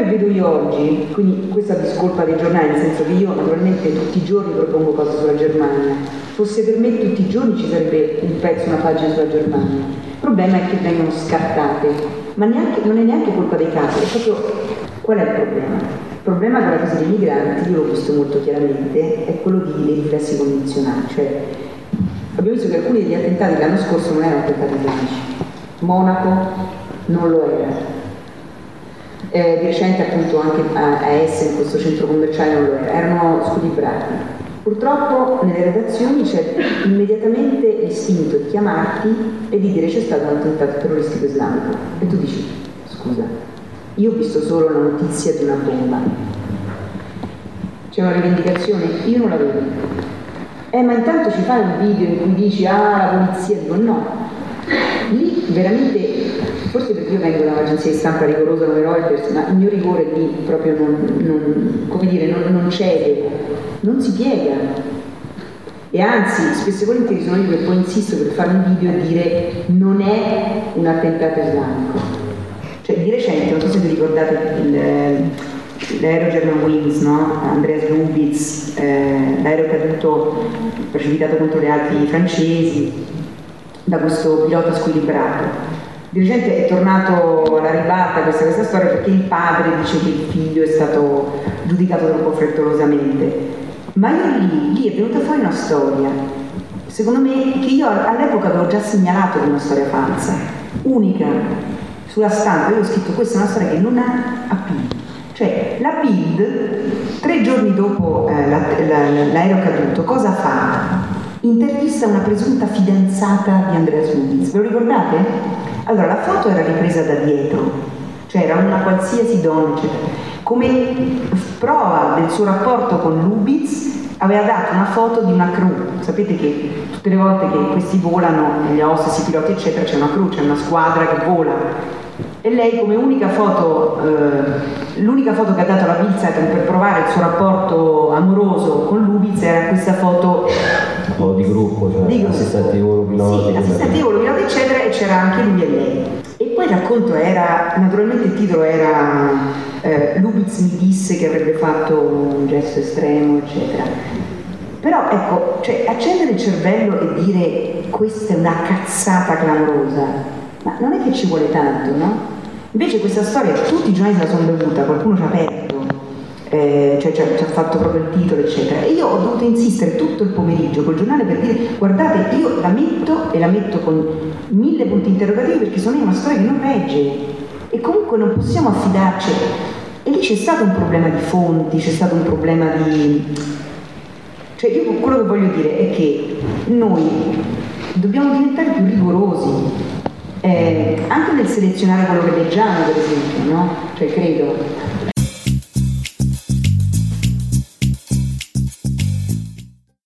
vedo io oggi, quindi questa è discolpa dei giornali, nel senso che io naturalmente tutti i giorni propongo cose sulla Germania, fosse per me tutti i giorni ci sarebbe un pezzo, una pagina sulla Germania. Il problema è che vengono scartate, ma non è neanche colpa dei capi, è proprio qual è il problema? Il problema con la crisi dei migranti, io l'ho visto molto chiaramente, è quello dei riflessi condizionali, cioè abbiamo visto che alcuni degli attentati dell'anno scorso non erano attentati islamici, Monaco non lo era. Di recente appunto anche a Essen, in questo centro commerciale non lo era, erano squilibrati. Purtroppo nelle redazioni c'è immediatamente l'istinto di chiamarti e di dire c'è stato un attentato terroristico islamico e tu dici scusa, io ho visto solo la notizia di una bomba, c'è una rivendicazione, io non la vedo, ma intanto ci fai un video in cui dici la polizia, dico no, lì veramente. Forse perché io vengo da un'agenzia di stampa rigorosa come Reuters, ma il mio rigore lì proprio non cede, non si piega. E anzi, spesso e volentieri sono io che poi insisto per fare un video e dire non è un attentato islamico. Cioè di recente, non so se vi ricordate l'aereo Germanwings, no? Andreas Lubitz, l'aereo caduto precipitato contro le Alpi francesi da questo pilota squilibrato. Di recente è tornato alla ribalta questa storia perché il padre dice che il figlio è stato giudicato troppo frettolosamente. Ma io lì è venuta fuori una storia, secondo me, che io all'epoca avevo già segnalato di una storia falsa, unica, sulla stampa. Io ho scritto questa è una storia che non ha appeal. Cioè la Bild, 3 giorni dopo l'aereo caduto, cosa fa? Intervista una presunta fidanzata di Andreas Lubitz, ve lo ricordate? Allora, la foto era ripresa da dietro, cioè era una qualsiasi donna, eccetera. Come prova del suo rapporto con Lubitz aveva dato una foto di una crew. Sapete che tutte le volte che questi volano, gli hostess, i piloti, eccetera, c'è una crew, c'è una squadra che vola. E lei come unica foto, l'unica foto che ha dato alla Bild per provare il suo rapporto amoroso con Lubitz era questa foto di gruppo, cioè di assistentivo, pilota, sì, assistentivo, pilota, eccetera, e c'era anche lui e lei. E poi il racconto era, naturalmente il titolo era Lubitz mi disse che avrebbe fatto un gesto estremo, eccetera. Però ecco, cioè accendere il cervello e dire questa è una cazzata clamorosa, ma non è che ci vuole tanto, no? Invece questa storia tutti i giornali se la sono bevuta, qualcuno ci ha aperto, cioè ci ha fatto proprio il titolo, eccetera. E io ho dovuto insistere tutto il pomeriggio col giornale per dire guardate, io la metto con 1000 punti interrogativi perché secondo me è una storia che non regge e comunque non possiamo affidarci. E lì c'è stato un problema di fonti, c'è stato un problema di... Cioè io quello che voglio dire è che noi dobbiamo diventare più rigorosi, anche nel selezionare quello che leggiamo, per esempio, no? Cioè credo